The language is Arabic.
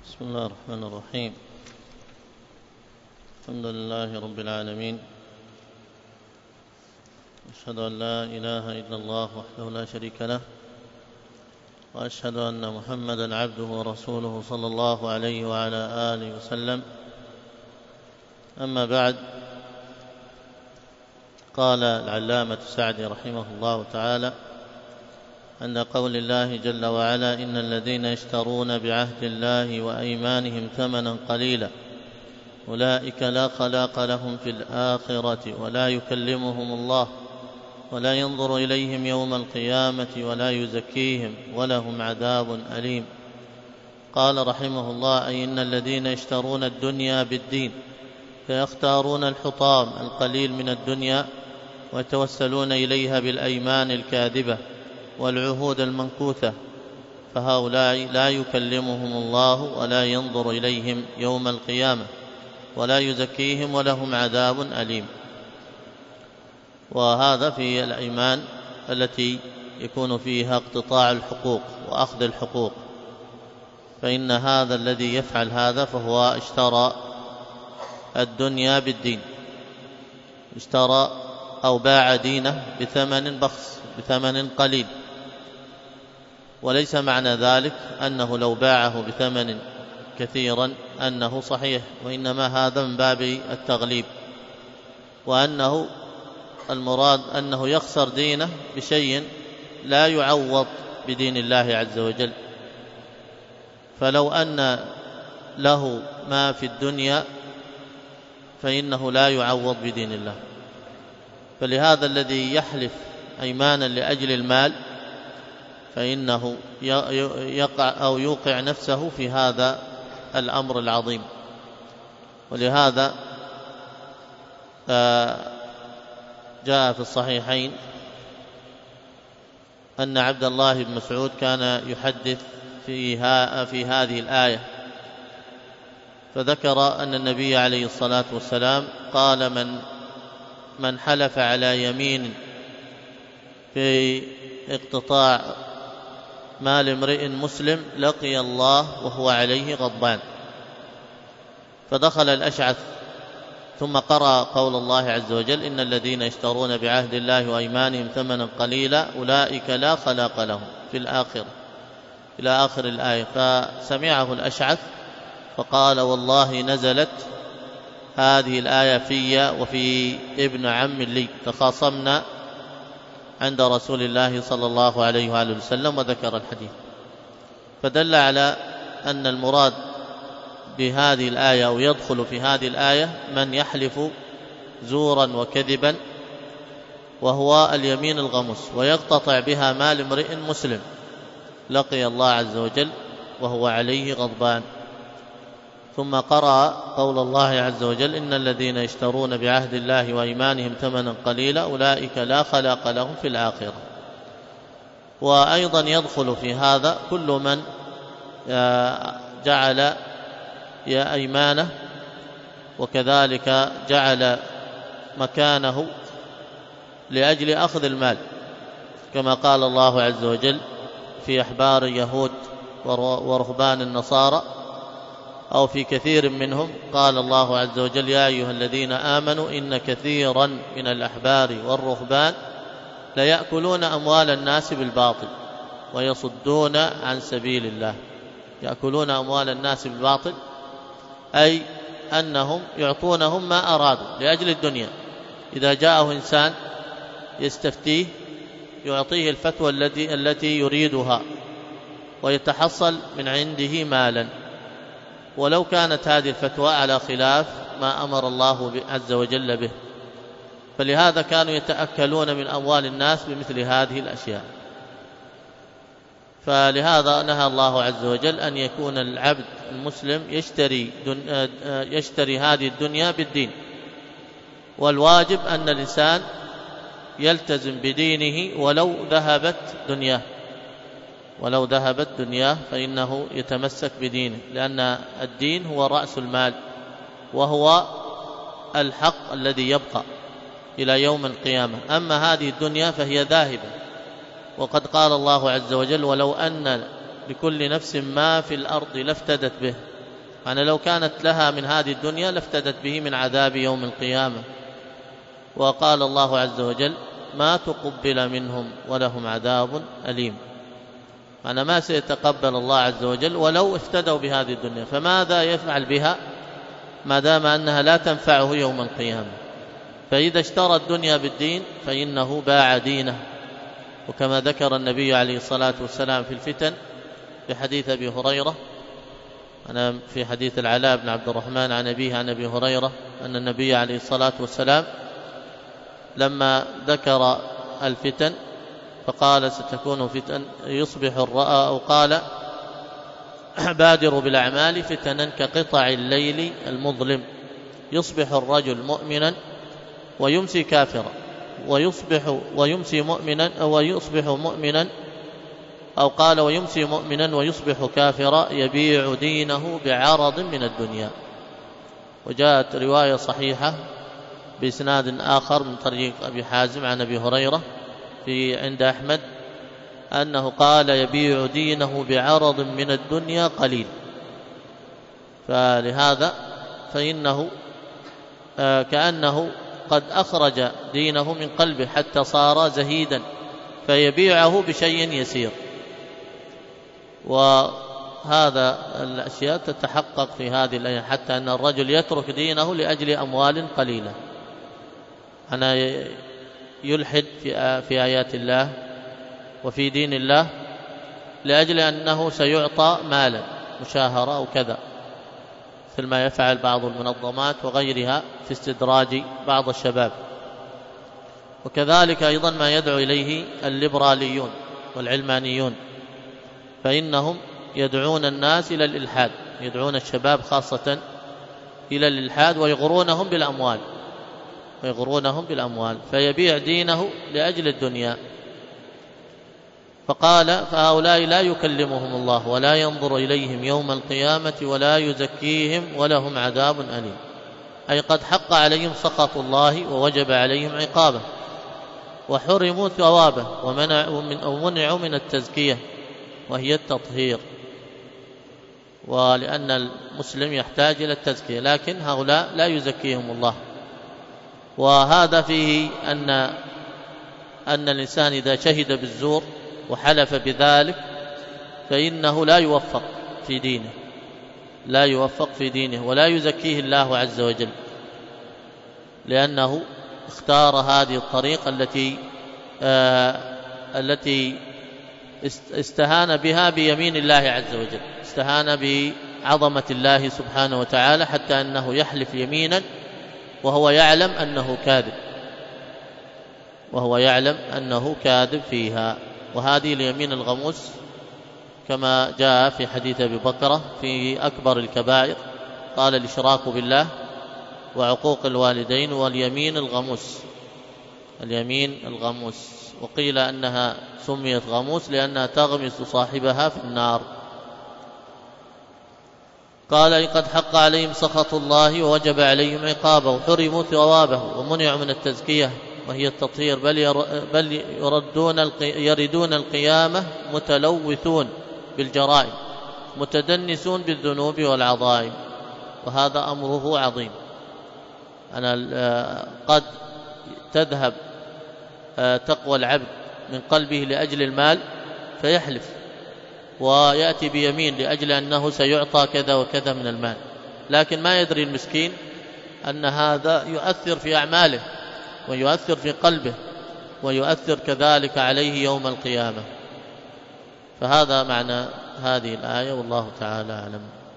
بسم الله الرحمن الرحيم. الحمد لله رب العالمين، أشهد أن لا إله إلا الله وحده لا شريك له، وأشهد أن محمدا عبده ورسوله صلى الله عليه وعلى آله وسلم. أما بعد، قال العلامة السعدي رحمه الله تعالى عند قول الله جل وعلا: إن الذين يشترون بعهد الله وأيمانهم ثمنا قليلا أولئك لا خلاق لهم في الآخرة ولا يكلمهم الله ولا ينظر إليهم يوم القيامة ولا يزكيهم ولهم عذاب أليم. قال رحمه الله: أي إن الذين يشترون الدنيا بالدين فيختارون الحطام القليل من الدنيا ويتوسلون إليها بالأيمان الكاذبة والعهود المنكوثة، فهؤلاء لا يكلمهم الله ولا ينظر إليهم يوم القيامة ولا يزكيهم ولهم عذاب أليم. وهذا في الأيمان التي يكون فيها اقتطاع الحقوق وأخذ الحقوق، فإن هذا الذي يفعل هذا فهو اشترى الدنيا بالدين، اشترى أو باع دينه بثمن بخس، بثمن قليل. وليس معنى ذلك أنه لو باعه بثمن كثيرا أنه صحيح، وإنما هذا من باب التغليب، وأنه المراد أنه يخسر دينه بشيء لا يعوض بدين الله عز وجل. فلو أن له ما في الدنيا فإنه لا يعوض بدين الله. فلهذا الذي يحلف أيمانا لأجل المال فإنه يقع أو يوقع نفسه في هذا الأمر العظيم. ولهذا جاء في الصحيحين أن عبد الله بن مسعود كان يحدث في هذه الآية، فذكر أن النبي عليه الصلاة والسلام قال: من حلف على يمين في اقتطاع مال امرئ مسلم لقي الله وهو عليه غضبان. فدخل الأشعث ثم قرأ قول الله عز وجل: إن الذين يشترون بعهد الله وأيمانهم ثمنا قليلا أولئك لا خلاق لهم في الآخرة، إلى آخر الآية. فسمعه الأشعث فقال: والله نزلت هذه الآية في وفي ابن عم لي، تخاصمنا عند رسول الله صلى الله عليه وآله وسلم، وذكر الحديث. فدل على أن المراد بهذه الآية أو يدخل في هذه الآية من يحلف زورا وكذبا، وهو اليمين الغموس، ويقتطع بها مال امرئ مسلم لقي الله عز وجل وهو عليه غضبان. ثم قرأ قول الله عز وجل: إن الذين يشترون بعهد الله وأيمانهم ثمنا قليلا أولئك لا خلاق لهم في الآخرة. وأيضا يدخل في هذا كل من جعل أيمانه وكذلك جعل مكانه لأجل أخذ المال، كما قال الله عز وجل في أحبار اليهود ورهبان النصارى، أو في كثير منهم قال الله عز وجل: يا أيها الذين آمنوا إن كثيرا من الأحبار والرهبان ليأكلون أموال الناس بالباطل ويصدون عن سبيل الله. يأكلون أموال الناس بالباطل أي أنهم يعطونهم ما أرادوا لأجل الدنيا. إذا جاءه إنسان يستفتيه يعطيه الفتوى التي يريدها ويتحصل من عنده مالا، ولو كانت هذه الفتوى على خلاف ما أمر الله عز وجل به. فلهذا كانوا يتأكلون من أموال الناس بمثل هذه الأشياء. فلهذا نهى الله عز وجل أن يكون العبد المسلم يشتري هذه الدنيا بالدين. والواجب أن الإنسان يلتزم بدينه ولو ذهبت دنياه فإنه يتمسك بدينه، لأن الدين هو رأس المال وهو الحق الذي يبقى إلى يوم القيامة. أما هذه الدنيا فهي ذاهبة، وقد قال الله عز وجل: ولو أن لكل نفس ما في الأرض لافتدت به يعني لو كانت لها من هذه الدنيا لافتدت به من عذاب يوم القيامة. وقال الله عز وجل ما تقبل منهم ولهم عذاب أليم، أنا ما سيتقبل الله عز وجل ولو افتدوا بهذه الدنيا، فماذا يفعل بها ما دام أنها لا تنفعه يوم القيامة؟ فإذا اشترى الدنيا بالدين فإنه باع دينه. وكما ذكر النبي عليه الصلاة والسلام في الفتن في حديث أبي هريرة، أنا في حديث العلاء بن عبد الرحمن عن أبيه عن أبي هريرة أن النبي عليه الصلاة والسلام لما ذكر الفتن فقال ستكون فتن يصبح أو قال بادروا بالأعمال فتنا كقطع الليل المظلم، يصبح الرجل مؤمنا ويمسي كافرا، ويمسي مؤمنا أو قال ويمسي مؤمنا ويصبح كافرا يبيع دينه بعرض من الدنيا. وجاءت رواية صحيحة بإسناد آخر من طريق أبي حازم عن أبي هريرة عند أحمد أنه قال يبيع دينه بعرض من الدنيا قليل. فلهذا فإنه كأنه قد أخرج دينه من قلبه حتى صار زهيدا فيبيعه بشيء يسير. وهذا الأشياء تتحقق في هذه الآية، حتى أن الرجل يترك دينه لأجل أموال قليلة. أنا يلحد في آيات الله وفي دين الله لأجل أنه سيعطى مالا مشاهرة أو كذا، مثل ما يفعل بعض المنظمات وغيرها في استدراج بعض الشباب. وكذلك أيضا ما يدعو إليه الليبراليون والعلمانيون، فإنهم يدعون الناس إلى الإلحاد، يدعون الشباب خاصة إلى الإلحاد ويغرونهم بالأموال فيبيع دينه لأجل الدنيا. فقال فهؤلاء لا يكلمهم الله ولا ينظر إليهم يوم القيامة ولا يزكيهم ولهم عذاب أليم، أي قد حق عليهم سخط الله ووجب عليهم عقابه، وحرموا ثوابه ومنعوا من التزكية وهي التطهير. ولأن المسلم يحتاج إلى التزكية، لكن هؤلاء لا يزكيهم الله. وهذا فيه أن الإنسان إذا شهد بالزور وحلف بذلك فإنه لا يوفق في دينه ولا يزكيه الله عز وجل، لأنه اختار هذه الطريقة التي استهان بها بيمين الله عز وجل، استهان بعظمة الله سبحانه وتعالى، حتى أنه يحلف يمينا وهو يعلم أنه كاذب فيها. وهذه اليمين الغموس كما جاء في حديث أبي بكرة في أكبر الكبائر، قال الإشراك بالله وعقوق الوالدين واليمين الغموس. وقيل أنها سميت غموس لأنها تغمس صاحبها في النار. قال قد حق عليهم سخط الله ووجب عليهم عقابه وحرموا ثوابه ومنعوا من التزكية وهي التطهير، بل يردون القيامة متلوثون بالجرائم متدنسون بالذنوب والعظائم، وهذا أمره عظيم. قد تذهب تقوى العبد من قلبه لأجل المال فيحلف ويأتي بيمين لأجل أنه سيعطى كذا وكذا من المال، لكن ما يدري المسكين أن هذا يؤثر في أعماله ويؤثر في قلبه ويؤثر كذلك عليه يوم القيامة. فهذا معنى هذه الآية، والله تعالى أعلم.